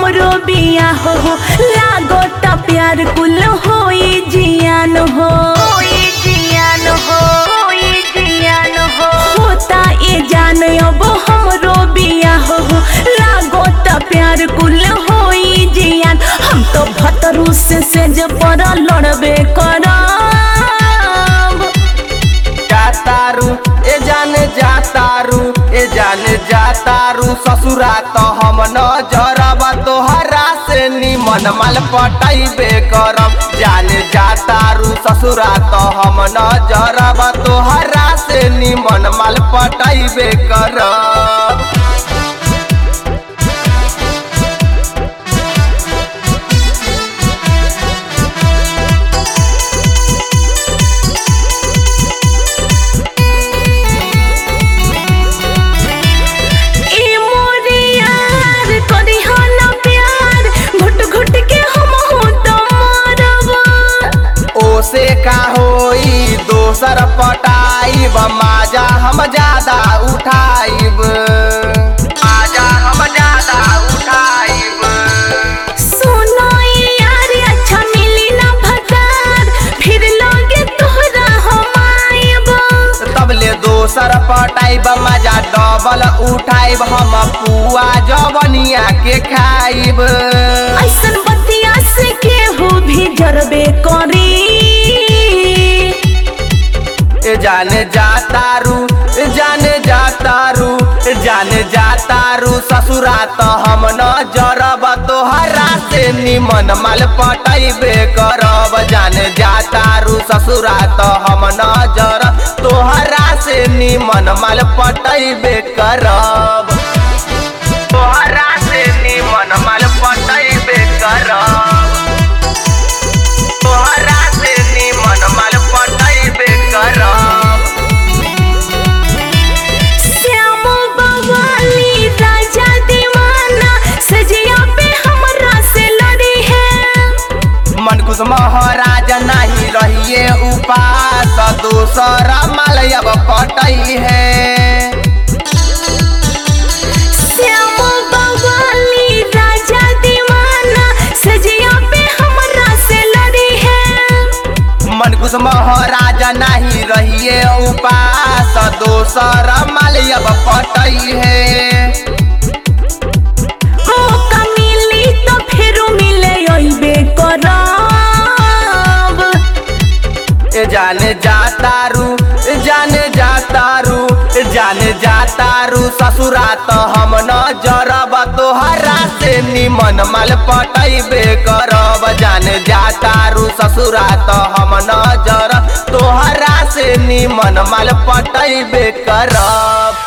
हमरो बिया हो लागो ता प्यार कुल होई जियान हो होता ए जान अब हमरो बिया हो लागो ता प्यार कुल होई जियान हम तो भतरू से सेज पर लड़बे करब जातारू ए जान जातारू ससुरा तो हम न जरब तोहरा से निमन माल पटैबे करब जान जातारू ससुरा तो हम न जरब तोहरा से निमन माल पटैबे करब। से का होई दोसर पटाइब माजा हम ज्यादा उठाइब सुनो यार अच्छा मिली ना भतार फिर लोगे तोहरा हम आइब तबले दोसर पटाइब मजा डबल उठाइब हम पुआ जवनिया के खाइब ऐसन बतिया से केहू भी जरबे करी जाने जातारू ससुरा तो हम न जरब तोहरा से निमन माल पटैबे करब जाने जातारू ससुरा तो हम न जरब तोहरा से निमन माल पटैबे करब तोहरा से निमन माल पटैबे करब तोहरा से निमन माल पटैबे करब। मनकुश महाराज नहीं रहिए उपास दूसरा माल अब पटई है श्याम बवाली राजा दीवाना सजिया पे हमरा से लड़ी है मनकुश महाराज नहीं रहिए उपास दूसरा माल अब पटई है मौका मिली तो फिर मिले अइबे करब जाने जातारू ससुरा तो हम न जरब तोहरा से निमन माल पटैबे करब जाने जातारू ससुरा तो हम न जरब तोहरा से निमन माल पटैबे करब।